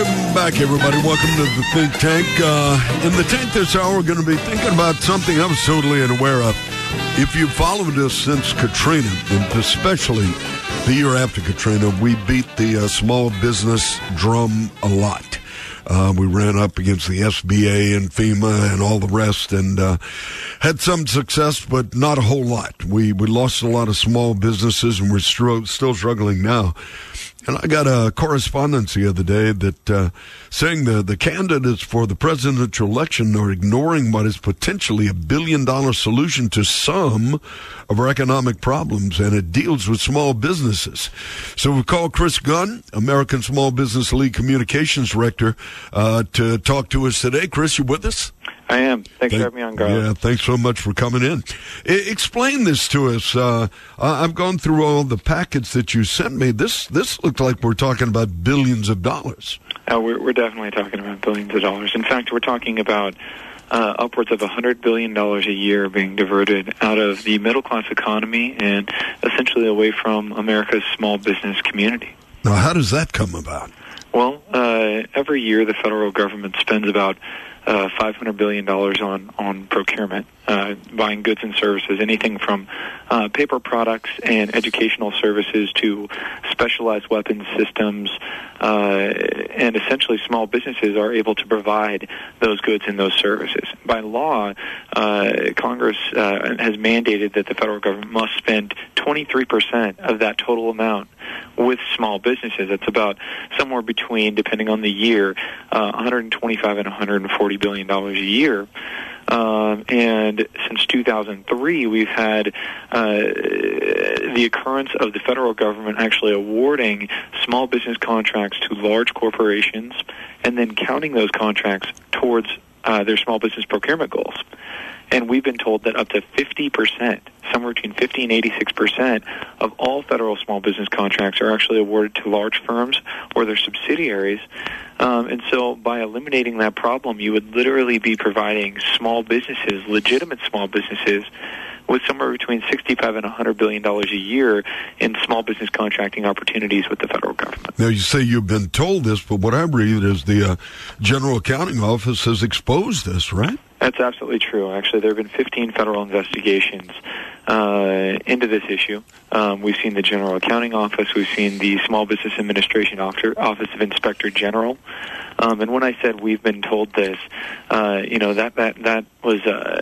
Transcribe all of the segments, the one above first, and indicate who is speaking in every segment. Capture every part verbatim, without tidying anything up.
Speaker 1: Welcome back, everybody. Welcome to the Think Tank. Uh, in the tank this hour, we're going to be thinking about something I was totally unaware of. If you followed us since Katrina, and especially the year after Katrina, we beat the uh, small business drum a lot. Uh, we ran up against the S B A and FEMA and all the rest, and uh, had some success, but not a whole lot. We we lost a lot of small businesses, and we're stro- still struggling now. And I got a correspondence the other day that uh, saying the, the candidates for the presidential election are ignoring what is potentially a billion-dollar solution to some of our economic problems, and it deals with small businesses. So we called Chris Gunn, American Small Business League Communications Director, uh, to talk to us today. Chris, you with us?
Speaker 2: I am. Thanks
Speaker 1: Thank,
Speaker 2: for having me on, Garland.
Speaker 1: Yeah, thanks so much for coming in. I, explain this to us. Uh, I've gone through all the packets that you sent me. This this looks like we're talking about billions of dollars.
Speaker 2: Uh, we're, we're definitely talking about billions of dollars. In fact, we're talking about uh, upwards of one hundred billion dollars a year being diverted out of the middle-class economy and essentially away from America's small business community.
Speaker 1: Now, how does that come about?
Speaker 2: Well, uh, every year the federal government spends about Uh, five hundred billion dollars on, on procurement, uh, buying goods and services, anything from uh, paper products and educational services to specialized weapons systems, uh, and essentially small businesses are able to provide those goods and those services. By law, uh, Congress uh, has mandated that the federal government must spend twenty-three percent of that total amount with small businesses. It's about somewhere between, depending on the year, uh, one hundred twenty-five and one hundred forty billion dollars a year. Um, and since two thousand three, we've had uh, the occurrence of the federal government actually awarding small business contracts to large corporations and then counting those contracts towards uh, their small business procurement goals. And we've been told that up to fifty percent, somewhere between fifty and eighty-six percent of all federal small business contracts are actually awarded to large firms or their subsidiaries. Um, and so by eliminating that problem, you would literally be providing small businesses, legitimate small businesses, with somewhere between sixty-five and one hundred billion dollars a year in small business contracting opportunities with the federal government.
Speaker 1: Now, you say you've been told this, but what I read is the uh, General Accounting Office has exposed this, right?
Speaker 2: That's absolutely true. Actually, there have been fifteen federal investigations uh, into this issue. Um, we've seen the General Accounting Office. We've seen the Small Business Administration Office of Inspector General. Um, and when I said we've been told this, uh, you know, that, that, that was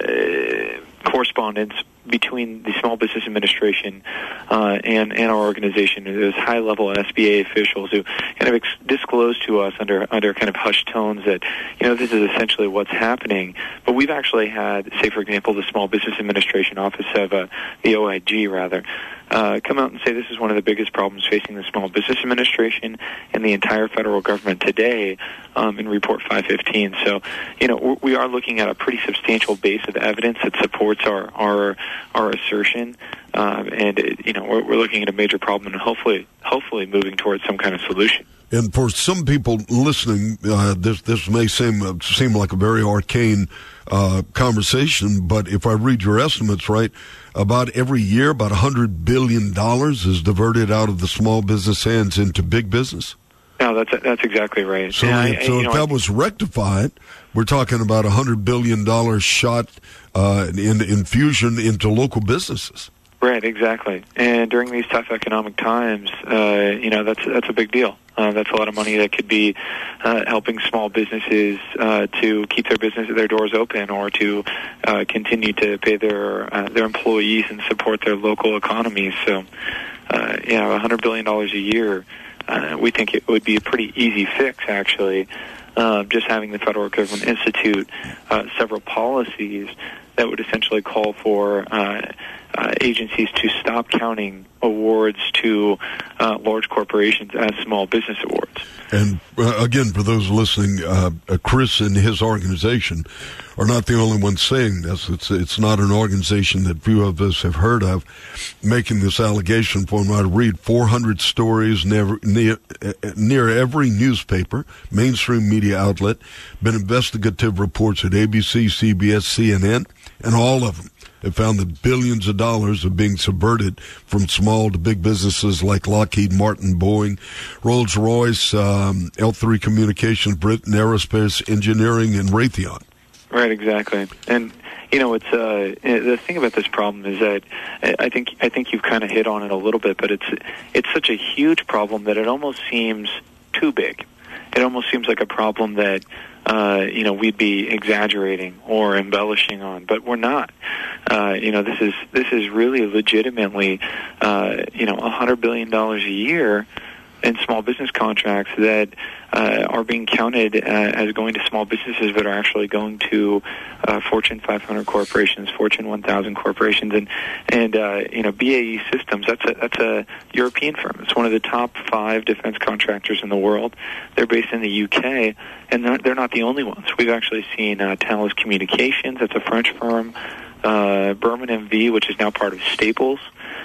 Speaker 2: uh, correspondence between the Small Business Administration uh, and, and our organization. There's high-level S B A officials who kind of ex- disclosed to us under under kind of hushed tones that, you know, this is essentially what's happening. But we've actually had, say, for example, the Small Business Administration Office of uh, the O I G, rather, uh, come out and say this is one of the biggest problems facing the Small Business Administration and the entire federal government today um, in Report five fifteen. So, you know, we are looking at a pretty substantial base of evidence that supports our our our assertion, um, and it, you know we're, we're looking at a major problem, and hopefully, hopefully, moving towards some kind of solution.
Speaker 1: And for some people listening, uh, this this may seem uh, seem like a very arcane uh, conversation, but if I read your estimates right, about every year, about one hundred billion dollars is diverted out of the small business hands into big business.
Speaker 2: No, that's that's exactly right.
Speaker 1: So,
Speaker 2: I,
Speaker 1: if, so
Speaker 2: you
Speaker 1: if
Speaker 2: know,
Speaker 1: that
Speaker 2: I,
Speaker 1: was rectified, we're talking about a one hundred billion dollars shot uh, in infusion into local businesses.
Speaker 2: Right, exactly. And during these tough economic times, uh, you know, that's that's a big deal. Uh, that's a lot of money that could be uh, helping small businesses uh, to keep their business, their doors open, or to uh, continue to pay their uh, their employees and support their local economies. So, uh, you know, one hundred billion dollars a year. Uh, we think it would be a pretty easy fix, actually, uh, just having the federal government institute uh, several policies that would essentially call for uh, uh, agencies to stop counting awards to uh, large corporations as small business awards.
Speaker 1: And uh, again, for those listening, uh, uh, Chris and his organization are not the only ones saying this. It's it's not an organization that few of us have heard of making this allegation. From what I read, four hundred stories never, near, uh, near every newspaper, mainstream media outlet, been investigative reports at A B C, C B S, C N N, and all of them have found that billions of dollars are being subverted from small to big businesses like Lockheed Martin, Boeing, Rolls-Royce, um, L three Communications, Britain Aerospace Engineering, and Raytheon.
Speaker 2: Right, exactly. And you know, it's uh, the thing about this problem is that I think I think you've kind of hit on it a little bit, but it's it's such a huge problem that it almost seems too big. It almost seems like a problem that uh, you know we'd be exaggerating or embellishing on, but we're not. Uh, you know, this is this is really legitimately uh, you know a hundred billion dollars a year in small business contracts that uh, are being counted uh, as going to small businesses, but are actually going to uh, Fortune five hundred corporations, Fortune one thousand corporations, and and uh, you know B A E Systems. That's a that's a European firm. It's one of the top five defense contractors in the world. They're based in the U K, and they're, they're not the only ones. We've actually seen uh, Thales Communications. That's a French firm. Uh, Berman M V, which is now part of Staples.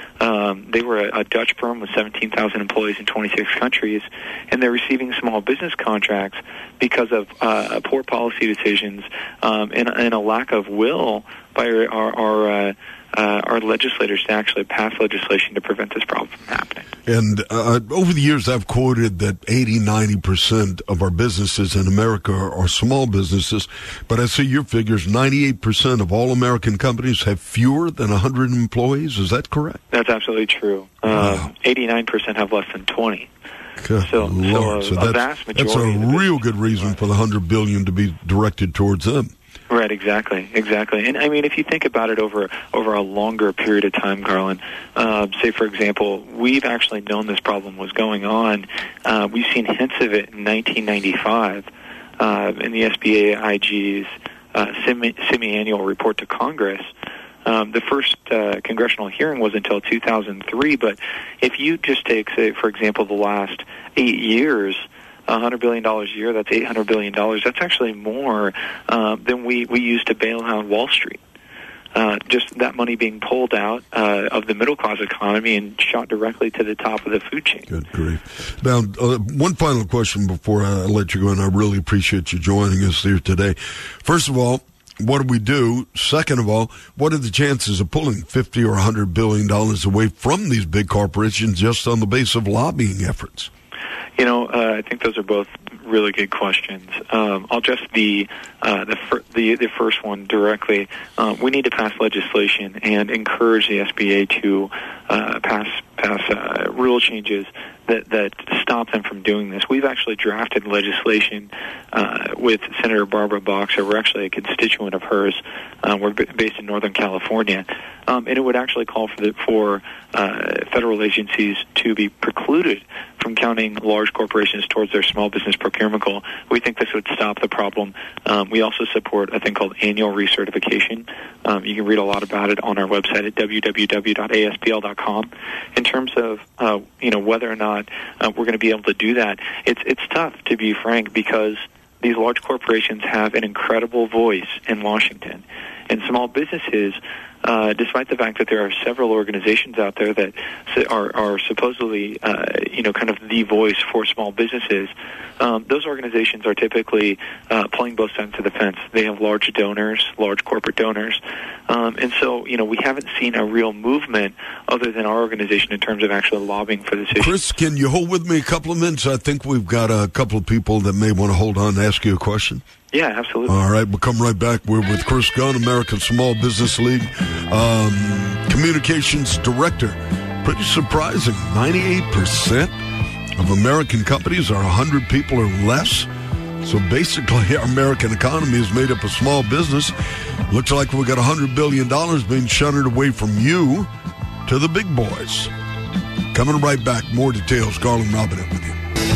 Speaker 2: Um, they were a, a Dutch firm with seventeen thousand employees in twenty-six countries, and they're receiving small business contracts because of uh, poor policy decisions um, and, and a lack of will by our our, our, uh, uh, our legislators to actually pass legislation to prevent this problem from happening.
Speaker 1: And uh, over the years, I've quoted that eighty, ninety percent of our businesses in America are, are small businesses, but I see your figures, ninety-eight percent of all American companies have fewer than one hundred employees. Is that correct?
Speaker 2: That's absolutely true.
Speaker 1: Wow.
Speaker 2: Um, eighty-nine percent have less than twenty.
Speaker 1: Good
Speaker 2: so,
Speaker 1: Lord.
Speaker 2: so, a,
Speaker 1: so
Speaker 2: a
Speaker 1: that's,
Speaker 2: vast majority
Speaker 1: that's a
Speaker 2: of
Speaker 1: real good reason for the one hundred billion dollars to be directed towards them.
Speaker 2: Right, exactly, exactly. And I mean, if you think about it over over a longer period of time, Garland, uh, say, for example, we've actually known this problem was going on. Uh, we've seen hints of it in nineteen ninety-five uh, in the S B A I G's uh, semi- semi-annual report to Congress. Um, the first uh, congressional hearing was until two thousand three, but if you just take, say, for example, the last eight years, one hundred billion dollars a year, that's eight hundred billion dollars. That's actually more uh, than we, we used to bail out Wall Street. Uh, just that money being pulled out uh, of the middle-class economy and shot directly to the top of the food chain.
Speaker 1: Good grief. Now, uh, one final question before I let you go, and I really appreciate you joining us here today. First of all, what do we do? Second of all, what are the chances of pulling fifty or one hundred billion dollars away from these big corporations just on the base of lobbying efforts?
Speaker 2: You know, uh, I think those are both really good questions. Um, I'll just the uh, the, fir- the the first one directly. Um, we need to pass legislation and encourage the S B A to uh, pass pass uh, rule changes that that stop them from doing this. We've actually drafted legislation uh, with Senator Barbara Boxer. We're actually a constituent of hers. Uh, we're b- based in Northern California, um, and it would actually call for the, for uh, federal agencies to be precluded from counting large corporations towards their small business procurement goal. We think this would stop the problem. Um, we also support a thing called annual recertification. Um, you can read a lot about it on our website at w w w dot a s p l dot com. In terms of uh, you know whether or not uh, we're going to be able to do that, it's it's tough, to be frank, because these large corporations have an incredible voice in Washington, and small businesses, uh, despite the fact that there are several organizations out there that are, are supposedly, uh, you know, kind of the voice for small businesses, um, those organizations are typically uh, playing both sides of the fence. They have large donors, large corporate donors, um, and so, you know, we haven't seen a real movement other than our organization in terms of actually lobbying for this issue.
Speaker 1: Chris, can you hold with me a couple of minutes? I think we've got a couple of people that may want to hold on and ask you a question.
Speaker 2: Yeah, absolutely.
Speaker 1: All right, we'll come right back. We're with Chris Gunn, American Small Business League um, Communications Director. Pretty surprising, ninety-eight percent of American companies are one hundred people or less. So basically, our American economy is made up of small business. Looks like we've got one hundred billion dollars being shunted away from you to the big boys. Coming right back, more details. Garland Robinette with you.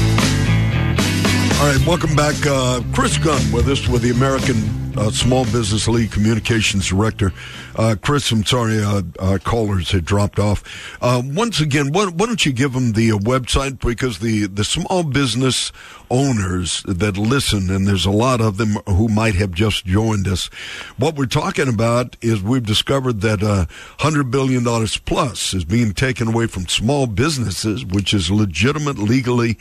Speaker 1: All right, welcome back. Uh, Chris Gunn with us with the American uh, Small Business League Communications Director. Uh, Chris, I'm sorry, uh, uh, callers had dropped off. Uh, once again, why, why don't you give them the uh, website? Because the, the small business owners that listen, and there's a lot of them who might have just joined us, what we're talking about is we've discovered that uh, one hundred billion dollars plus is being taken away from small businesses, which is legitimate, legally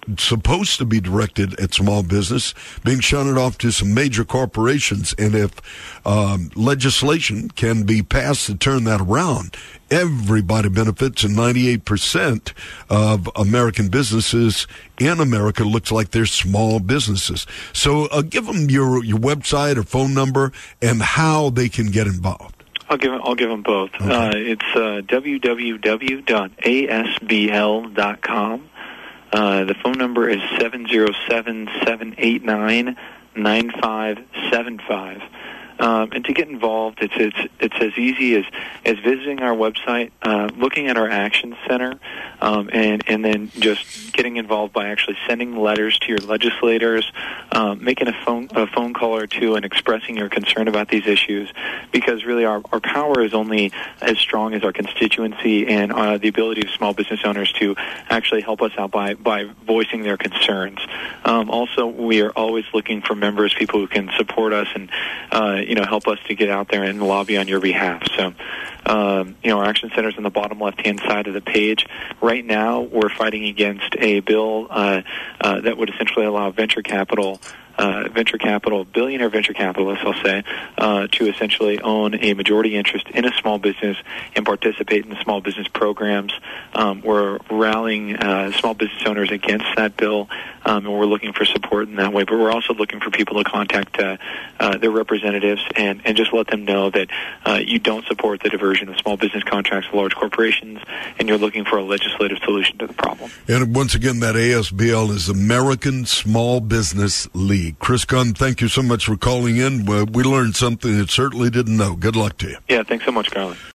Speaker 1: supposed to be directed at small business being shunted off to some major corporations. And if um, legislation can be passed to turn that around, everybody benefits, and ninety-eight percent of American businesses in America looks like they're small businesses. So uh, give them your, your website or phone number and how they can get involved.
Speaker 2: I'll give I'll give them both. Okay. Uh, it's uh, w w w dot a s b l dot com. Uh, the phone number is seven zero seven, seven eight nine, nine five seven five. Um, and to get involved, it's it's it's as easy as, as visiting our website, uh, looking at our Action Center, um, and and then just getting involved by actually sending letters to your legislators, um, making a phone a phone call or two, and expressing your concern about these issues. Because really, our, our power is only as strong as our constituency and uh, the ability of small business owners to actually help us out by by voicing their concerns. Um, also, we are always looking for members, people who can support us and uh, you know, help us to get out there and lobby on your behalf. So, um, you know, our Action Center is on the bottom left-hand side of the page. Right now, we're fighting against a bill uh, uh, that would essentially allow venture capital Uh, venture capital, billionaire venture capitalists, I'll say, uh, to essentially own a majority interest in a small business and participate in the small business programs. Um, we're rallying uh, small business owners against that bill, um, and we're looking for support in that way. But we're also looking for people to contact uh, uh, their representatives and, and just let them know that uh, you don't support the diversion of small business contracts to large corporations, and you're looking for a legislative solution to the problem.
Speaker 1: And once again, that A S B L is American Small Business League. Chris Gunn, thank you so much for calling in. We learned something that certainly didn't know. Good luck to you.
Speaker 2: Yeah, thanks so much, Carly.